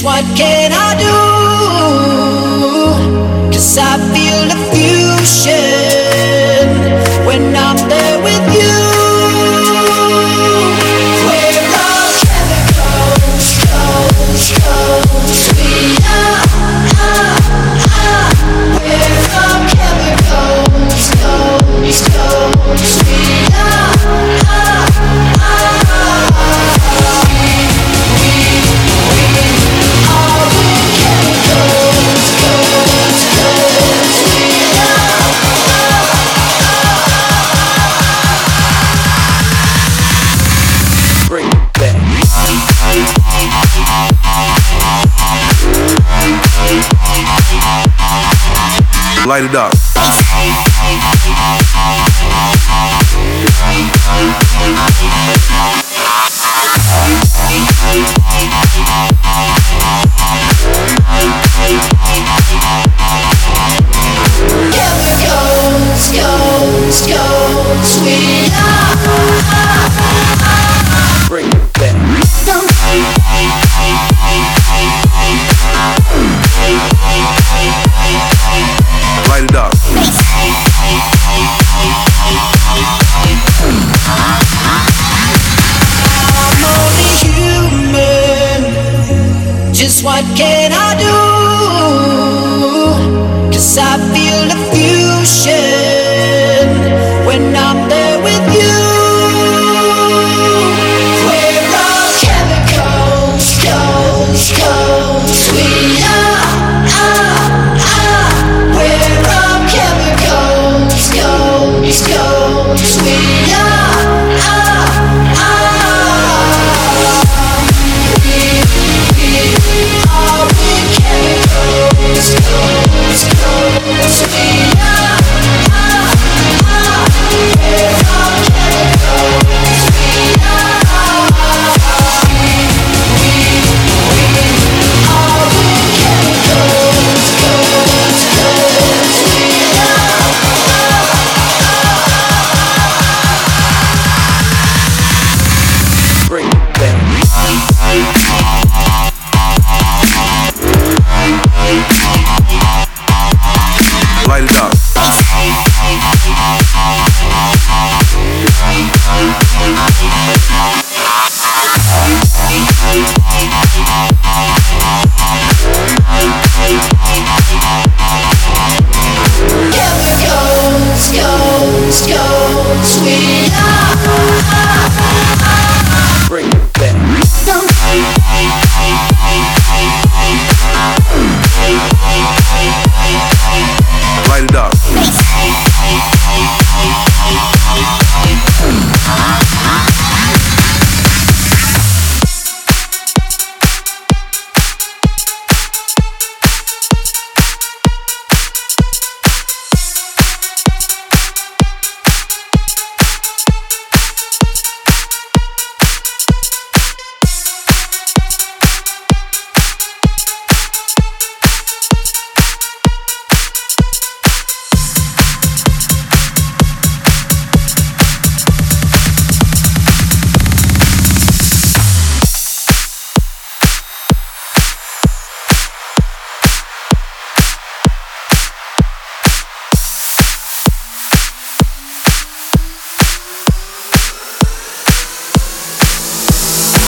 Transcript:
Just what can I do? 'Cause I feel the fusion when I'm there with you. Where our chemicals goes, sweet where our chemicals goes, sweet Light it up. Chemicals goes, sweet Bring it back. Light it up. I'm only human. Just what can I do? 'Cause I feel